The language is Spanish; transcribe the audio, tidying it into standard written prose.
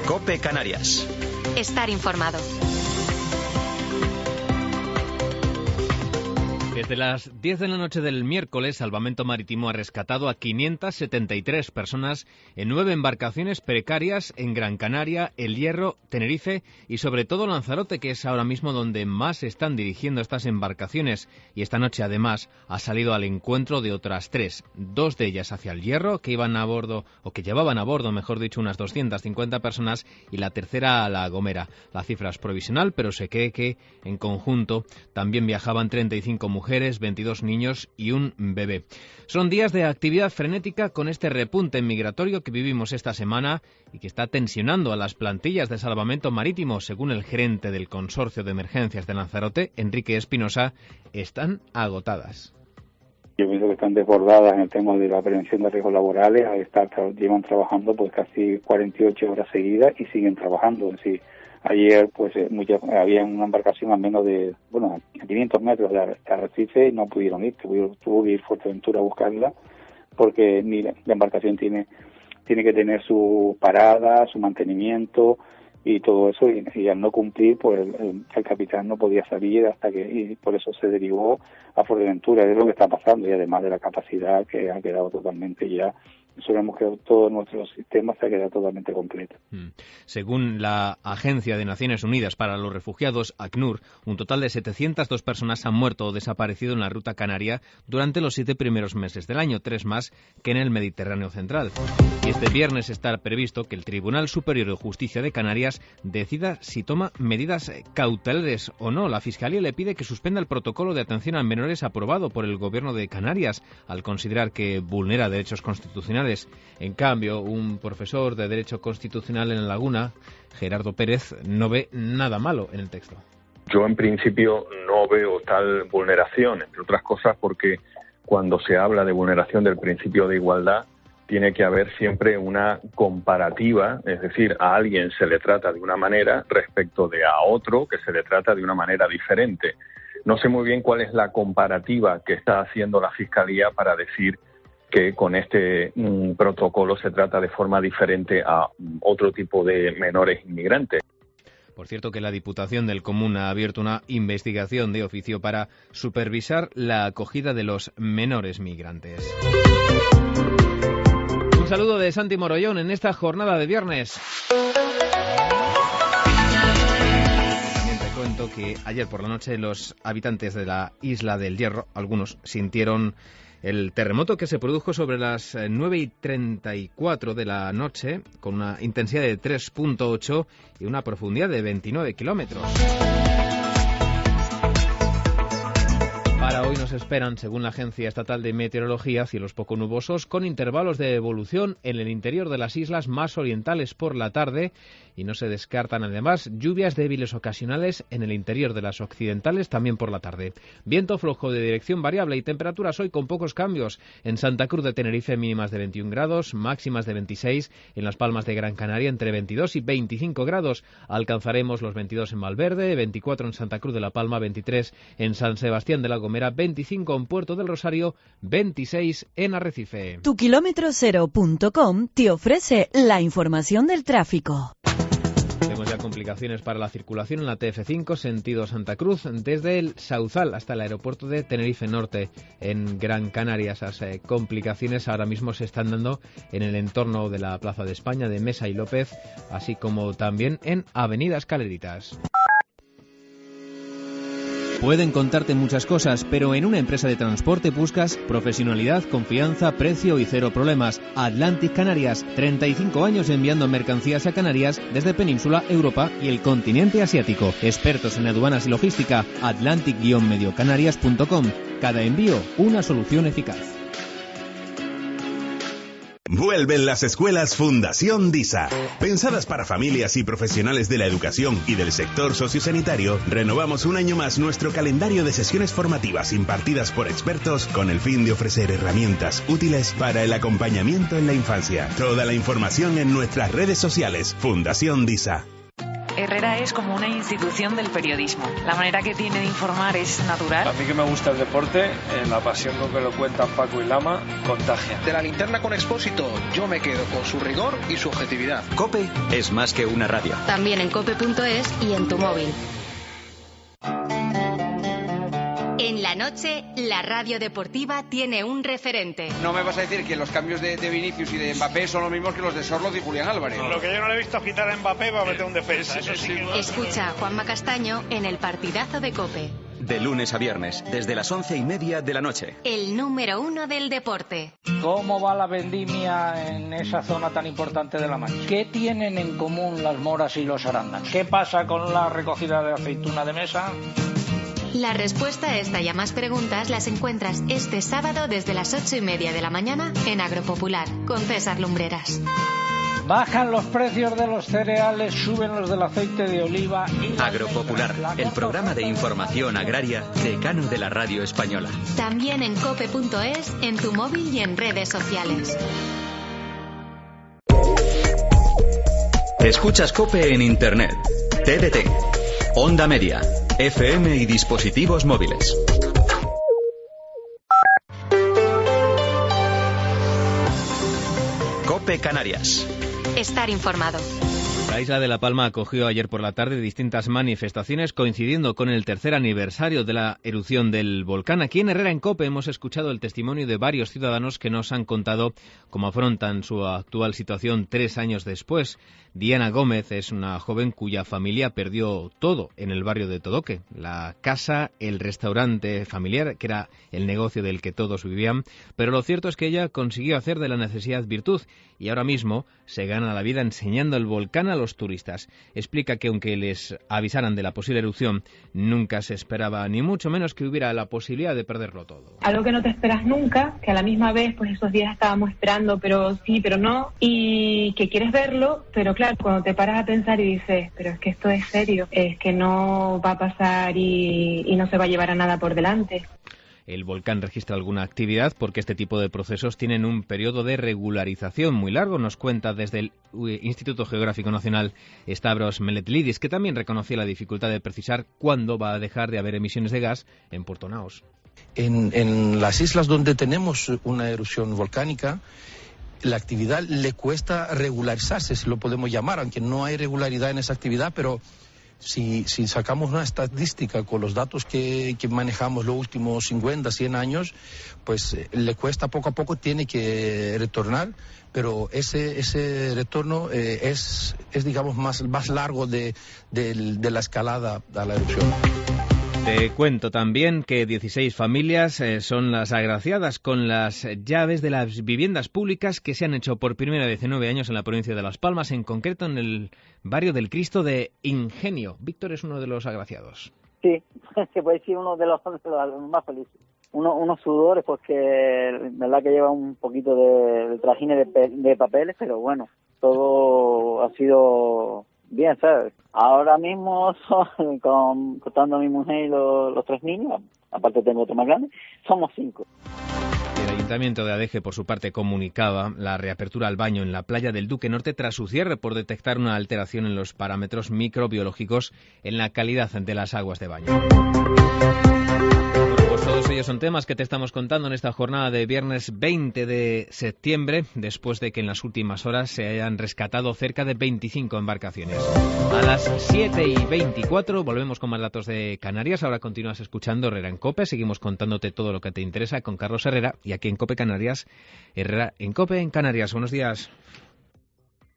COPE Canarias. Estar informado. Desde las 10 de la noche del miércoles, Salvamento Marítimo ha rescatado a 573 personas en 9 embarcaciones precarias en Gran Canaria, El Hierro, Tenerife y sobre todo Lanzarote, que es ahora mismo donde más se están dirigiendo estas embarcaciones. Y esta noche, además, ha salido al encuentro de otras 3. 2 de ellas hacia El Hierro, que iban a bordo, o que llevaban a bordo, mejor dicho, unas 250 personas, y la tercera a La Gomera. La cifra es provisional, pero se cree que, en conjunto, también viajaban 35 mujeres, 22 niños y un bebé. Son días de actividad frenética con este repunte migratorio que vivimos esta semana y que está tensionando a las plantillas de salvamento marítimo. Según el gerente del Consorcio de Emergencias de Lanzarote, Enrique Espinosa, están agotadas. Yo pienso que están desbordadas en el tema de la prevención de riesgos laborales. Llevan trabajando pues casi 48 horas seguidas y siguen trabajando. Es decir, ayer pues había una embarcación a menos de, a 500 metros de Arrecife y no pudieron ir. Tuvo que ir Fuerteventura a buscarla porque la embarcación tiene que tener su parada, su mantenimiento y todo eso, y al no cumplir, pues el capitán no podía salir y por eso se derivó a Fuerteventura. Es lo que está pasando, y además de la capacidad que ha quedado totalmente ya. Sabemos que todo nuestro sistema se ha quedado totalmente completo. Según la Agencia de Naciones Unidas para los Refugiados, ACNUR, un total de 702 personas han muerto o desaparecido en la ruta canaria durante los 7 primeros meses del año, 3 más que en el Mediterráneo central. Y este viernes está previsto que el Tribunal Superior de Justicia de Canarias decida si toma medidas cautelares o no. La Fiscalía le pide que suspenda el protocolo de atención a menores aprobado por el Gobierno de Canarias, al considerar que vulnera derechos constitucionales. En cambio, un profesor de Derecho Constitucional en La Laguna, Gerardo Pérez, no ve nada malo en el texto. Yo, en principio, no veo tal vulneración, entre otras cosas porque cuando se habla de vulneración del principio de igualdad, tiene que haber siempre una comparativa, es decir, a alguien se le trata de una manera respecto de a otro que se le trata de una manera diferente. No sé muy bien cuál es la comparativa que está haciendo la Fiscalía para decir que con este protocolo se trata de forma diferente a otro tipo de menores inmigrantes. Por cierto, que la Diputación del Común ha abierto una investigación de oficio para supervisar la acogida de los menores migrantes. Un saludo de Santi Morollón en esta jornada de viernes. También te cuento que ayer por la noche los habitantes de la isla del Hierro, algunos, sintieron el terremoto que se produjo sobre las 9:34 de la noche, con una intensidad de 3.8 y una profundidad de 29 kilómetros. Para hoy nos esperan, según la Agencia Estatal de Meteorología, cielos poco nubosos con intervalos de evolución en el interior de las islas más orientales por la tarde, y no se descartan además lluvias débiles ocasionales en el interior de las occidentales también por la tarde. Viento flojo de dirección variable y temperaturas hoy con pocos cambios. En Santa Cruz de Tenerife mínimas de 21 grados, máximas de 26, en Las Palmas de Gran Canaria entre 22 y 25 grados. Alcanzaremos los 22 en Valverde, 24 en Santa Cruz de la Palma, 23 en San Sebastián de la Gomera, 25 en Puerto del Rosario, 26 en Arrecife. Tukilometrocero.com te ofrece la información del tráfico. Tenemos ya complicaciones para la circulación en la TF5 sentido Santa Cruz desde el Sauzal hasta el aeropuerto de Tenerife Norte en Gran Canaria. Esas complicaciones ahora mismo se están dando en el entorno de la Plaza de España de Mesa y López, así como también en Avenida Escaleritas. Pueden contarte muchas cosas, pero en una empresa de transporte buscas profesionalidad, confianza, precio y cero problemas. Atlantic Canarias, 35 años enviando mercancías a Canarias desde Península, Europa y el continente asiático. Expertos en aduanas y logística, atlantic-mediocanarias.com. Cada envío, una solución eficaz. Vuelven las escuelas Fundación DISA. Pensadas para familias y profesionales de la educación y del sector sociosanitario, renovamos un año más nuestro calendario de sesiones formativas impartidas por expertos con el fin de ofrecer herramientas útiles para el acompañamiento en la infancia. Toda la información en nuestras redes sociales. Fundación DISA. Herrera es como una institución del periodismo. La manera que tiene de informar es natural. A mí que me gusta el deporte, la pasión con que lo cuentan Paco y Lama contagia. De la linterna con Expósito, yo me quedo con su rigor y su objetividad. COPE es más que una radio. También en cope.es y en tu móvil. En la noche, la radio deportiva tiene un referente. No me vas a decir que los cambios de Vinicius y de Mbappé son los mismos que los de Sorloz y Julián Álvarez. Lo que yo no le he visto quitar a Mbappé va a meter un defensa. Eso sí. Escucha a Juanma Castaño en el partidazo de COPE. De lunes a viernes, desde las 11:30 de la noche. El número 1 del deporte. ¿Cómo va la vendimia en esa zona tan importante de La Mancha? ¿Qué tienen en común las moras y los arándanos? ¿Qué pasa con la recogida de aceituna de mesa? La respuesta a esta y a más preguntas las encuentras este sábado desde las 8:30 de la mañana en Agropopular, con César Lumbreras. Bajan los precios de los cereales, suben los del aceite de oliva y... Agropopular, el programa de información agraria decano de la radio española. También en cope.es, en tu móvil y en redes sociales. Escuchas COPE en Internet, TDT, Onda Media, FM y dispositivos móviles. COPE Canarias. Estar informado. La isla de La Palma acogió ayer por la tarde distintas manifestaciones coincidiendo con el tercer aniversario de la erupción del volcán. Aquí en Herrera en COPE hemos escuchado el testimonio de varios ciudadanos que nos han contado cómo afrontan su actual situación 3 años después. Diana Gómez es una joven cuya familia perdió todo en el barrio de Todoque. La casa, el restaurante familiar, que era el negocio del que todos vivían. Pero lo cierto es que ella consiguió hacer de la necesidad virtud y ahora mismo se gana la vida enseñando el volcán a los turistas. Explica que aunque les avisaran de la posible erupción, nunca se esperaba ni mucho menos que hubiera la posibilidad de perderlo todo. Algo que no te esperas nunca, que a la misma vez pues esos días estábamos esperando, pero sí, pero no, y que quieres verlo, pero claro, cuando te paras a pensar y dices, pero es que esto es serio, es que no va a pasar y no se va a llevar a nada por delante. El volcán registra alguna actividad porque este tipo de procesos tienen un periodo de regularización muy largo, nos cuenta desde el Instituto Geográfico Nacional Stavros Meletlidis, que también reconoció la dificultad de precisar cuándo va a dejar de haber emisiones de gas en Puerto Naos. En las islas donde tenemos una erupción volcánica, la actividad le cuesta regularizarse, si lo podemos llamar, aunque no hay regularidad en esa actividad, pero si sacamos una estadística con los datos que manejamos los últimos 50, 100 años, pues le cuesta poco a poco, tiene que retornar, pero ese retorno es digamos, más largo de la escalada a la erupción. Te cuento también que 16 familias son las agraciadas con las llaves de las viviendas públicas que se han hecho por primera vez en 9 años en la provincia de Las Palmas, en concreto en el barrio del Cristo de Ingenio. Víctor es uno de los agraciados. Sí, se puede decir uno de los más felices. Unos sudores porque verdad que lleva un poquito de trajine de papeles, pero bueno, todo ha sido bien, ¿sabes? Ahora mismo, contando a mi mujer y los 3 niños, aparte tengo otro más grande, somos 5. El Ayuntamiento de Adeje, por su parte, comunicaba la reapertura al baño en la playa del Duque Norte tras su cierre por detectar una alteración en los parámetros microbiológicos en la calidad de las aguas de baño. Todos ellos son temas que te estamos contando en esta jornada de viernes 20 de septiembre, después de que en las últimas horas se hayan rescatado cerca de 25 embarcaciones. A las 7:24 volvemos con más datos de Canarias. Ahora continúas escuchando Herrera en COPE. Seguimos contándote todo lo que te interesa con Carlos Herrera y aquí en COPE Canarias, Herrera en COPE en Canarias. Buenos días.